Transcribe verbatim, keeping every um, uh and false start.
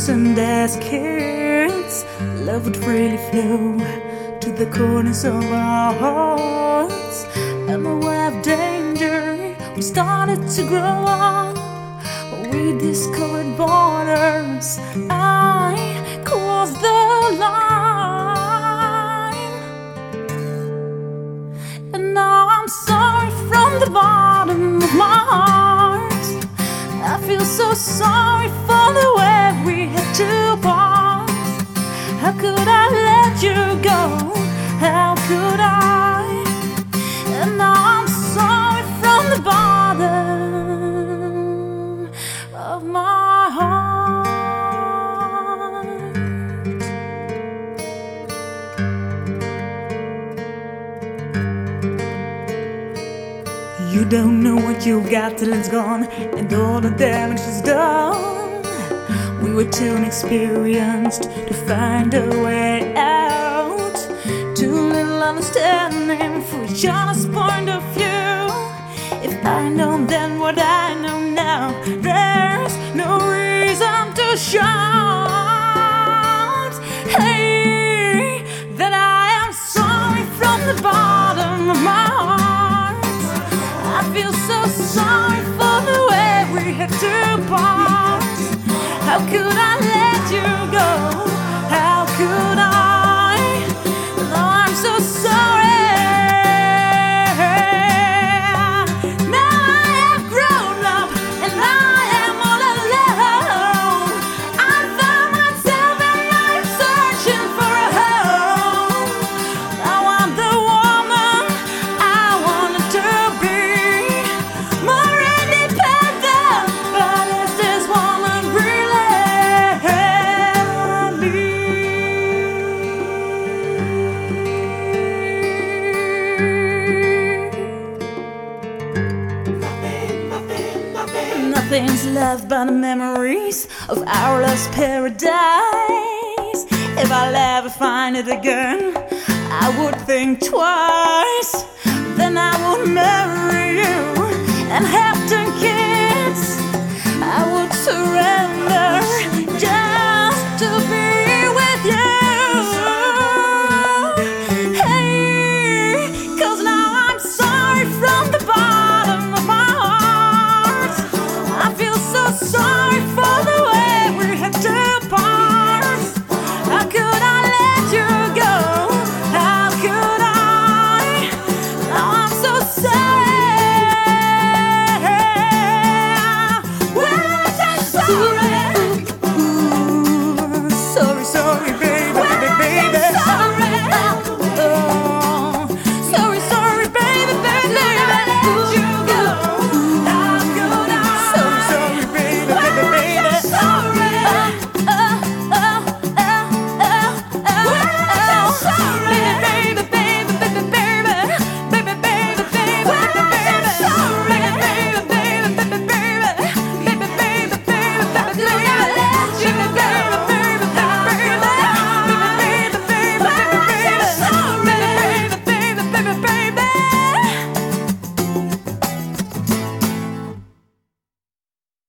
innocent as kids, love would really flow to the corners of our hearts. And the way of danger, we started to grow up. We discovered borders. I crossed the line, and now I'm sorry from the bottom of my heart. I feel so sorry for the way we had to part. How could I let you go? How could I? And now I'm sorry from the bottom of my heart. You don't know what you got till it's gone, and all the damage is done. We were too inexperienced to find a way out. Too little understanding for each other's point of view. If I know then what I know now, there's no reason to shout. Hey, that I am sorry from the bottom of my heart. I feel so sorry for the way we had to part. How could I let you go? How could I? No, I'm so sorry. Now I have grown up and I am all alone. I found myself and I'm searching for a home. Now I'm the woman I wanted to be. More independent, but is this woman really me? Nothing's left but the memories of our lost paradise. If I'll ever find it again, I would think twice. Then I would marry you and have ten kids. I would surrender just to be with you.